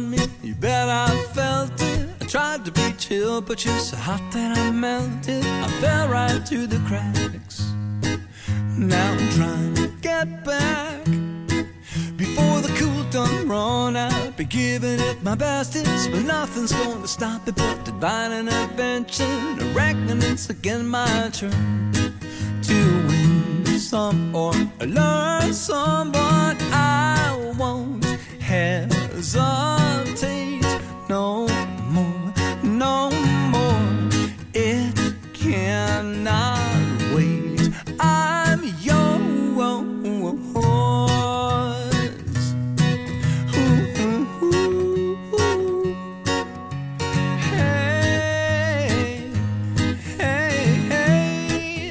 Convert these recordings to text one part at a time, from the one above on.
on me, you bet I felt it. I tried to be chill, but you're so hot that I melted. I fell right through the cracks. Now I'm trying to get back before the cool done run out. Be giving it my bestest, but nothing's gonna stop it but divine intervention. I reckon it's again my turn to win some or learn some, but I won't hesitate no more, no more. It cannot wait. I'm yours. Hey, hey, hey.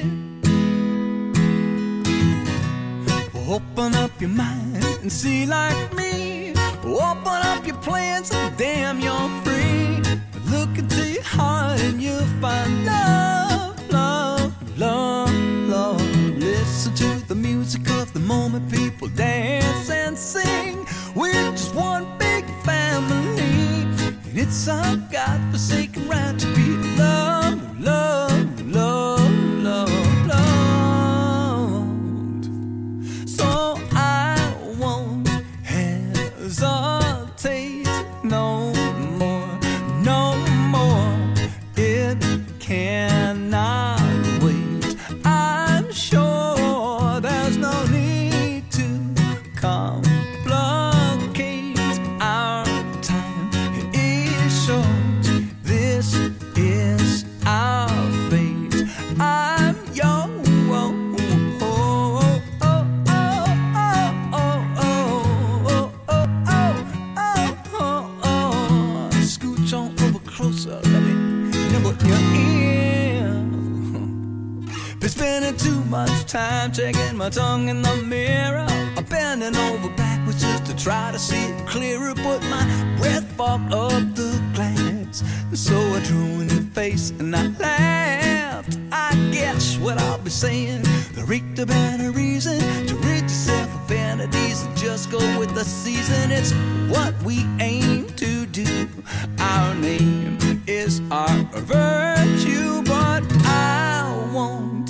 Open up your mind and see like me. Open up your plans and damn, you're free. Look into your heart and you'll find love, love, love, love. Listen to the music of the moment, people dance and sing. We're just one big family, and it's our God-forsaken right to be loved, loved, loved, loved, loved. So I won't hesitate no more, no more. It cannot wait. I'm sure there's no need to complicate our time. It is short. This is our fate. I'm yours. Scooch on over closer, let me nibble your ear. Been spending too much time checking my tongue in the mirror. I'm bending over backwards just to try to see it clearer, but my breath fogged up the glass. So I drew in your face and I laughed. I guess what I'll be saying, there ain't a better reason to rid yourself of vanities and just go with the season. It's what we aim to do. Our name is our virtue, but I won't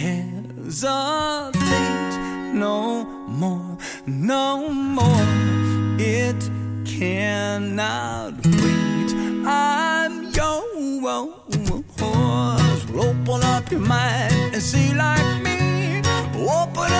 hesitate no more, no more. It cannot wait. I'm yours. Open up your mind and see like me. Open